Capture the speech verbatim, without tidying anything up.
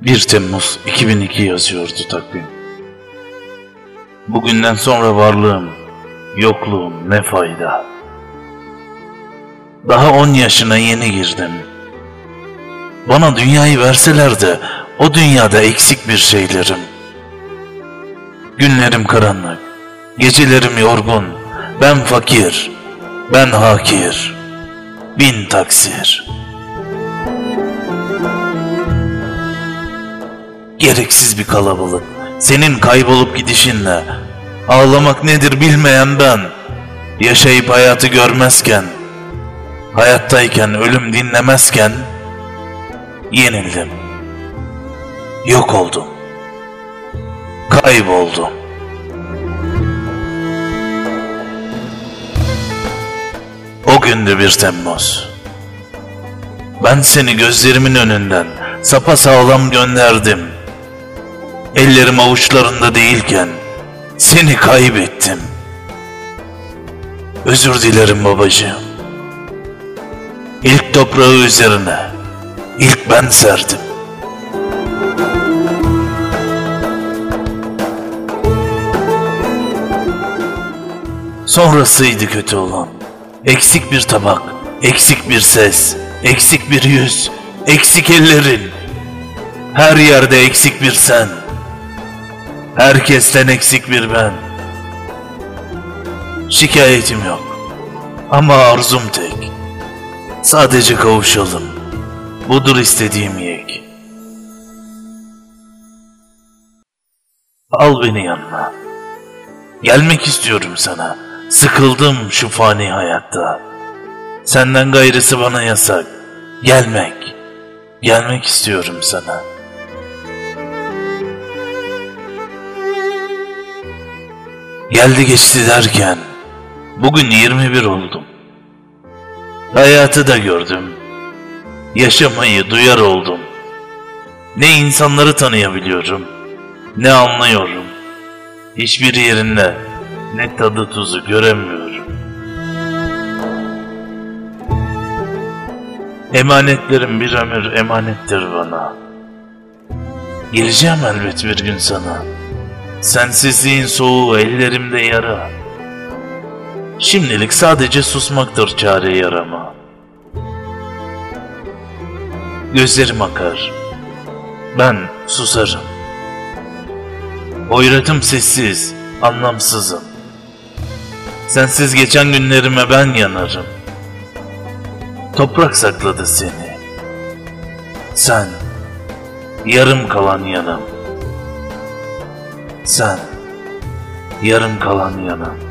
bir Temmuz iki bin iki yazıyordu takvim. Bugünden sonra varlığım, yokluğum ne fayda. Daha on yaşına yeni girdim. Bana dünyayı verseler de o dünyada eksik bir şeylerim. Günlerim karanlık, gecelerim yorgun. Ben fakir, ben hakir, bin taksir. Gereksiz bir kalabalık, senin kaybolup gidişinle. Ağlamak nedir bilmeyen ben, yaşayıp hayatı görmezken, hayattayken ölüm dinlemezken, yenildim, yok oldum, kayboldum. O gündü bir Temmuz. Ben seni gözlerimin önünden sapasağlam gönderdim. Ellerim avuçlarında değilken seni kaybettim. Özür dilerim babacığım. İlk toprağı üzerine ilk ben serdim. Sonrasıydı kötü olan. Eksik bir tabak, eksik bir ses, eksik bir yüz, eksik ellerin. Her yerde eksik bir sen. Herkesten eksik bir ben. Şikayetim yok ama arzum tek. Sadece kavuşalım. Budur istediğim yek. Al beni yanına. Gelmek istiyorum sana. Sıkıldım şu fani hayatta. Senden gayrısı bana yasak. Gelmek. Gelmek istiyorum sana. Geldi geçti derken bugün yirmi bir oldum. Hayatı da gördüm. Yaşamayı duyar oldum. Ne insanları tanıyabiliyorum, ne anlıyorum. Hiçbir yerinde ne tadı tuzu göremiyorum. Emanetlerim bir ömür emanettir bana. Geleceğim elbet bir gün sana. Sensizliğin soğuğu ellerimde yara. Şimdilik sadece susmaktır çare yarama. Gözlerim akar, ben susarım. Hoyratım sessiz, anlamsızım. Sensiz geçen günlerime ben yanarım. Toprak sakladı seni. Sen, yarım kalan yanım. Sen, yarım kalan yanım.